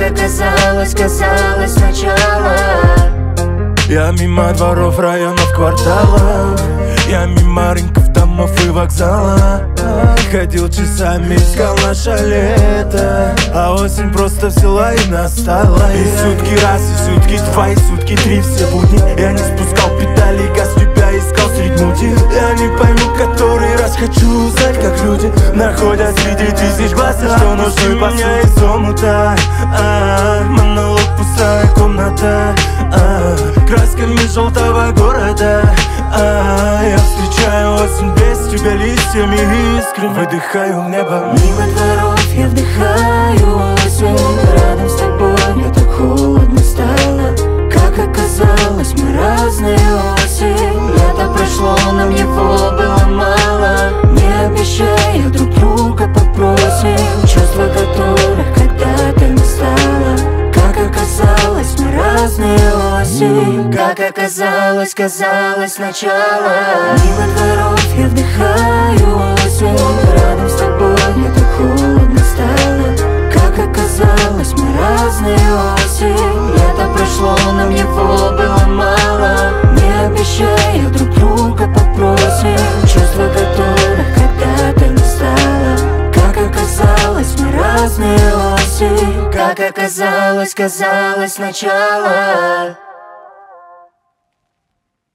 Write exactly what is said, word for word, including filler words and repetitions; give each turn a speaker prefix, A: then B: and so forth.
A: оказалось, казалось сначала.
B: Я мимо дворов, районов, кварталов, я мимо рынков, домов и вокзала. Ходил часами, искал наше лето, а осень просто взяла и настала. И сутки раз, и сутки два, и сутки три, все будни я не спускал педали, газ, тебя искал среди мути. Я не пойму, который раз хочу узнать, как люди находят среди тысяч глаз, что нужны по меня из омута. А-а-а, монолог, пустая комната, а-а-а, красками желтого города. А-а-а, я встречаю осень без тебя листьями искрами, выдыхаю в небо.
A: Мимо дворов я вдыхаю осень, рядом с тобой мне так холодно стало. Как оказалось, мы разные осень. Лето прошло, нам его было мало. Не обещая, друг друга попросим чувства, которых когда-то не стало. Как оказалось, мы разные осень. Как оказалось, казалось сначала. Мимо дворов я вдыхаю осень, рядом с тобой мне так холодно стало. Как оказалось, мы разные осень. Лето прошло, нам его было мало. Не обещая, друг друга попросим чувства, которых когда-то не стало. Как оказалось, мы разные осень. Как оказалось, казалось сначала.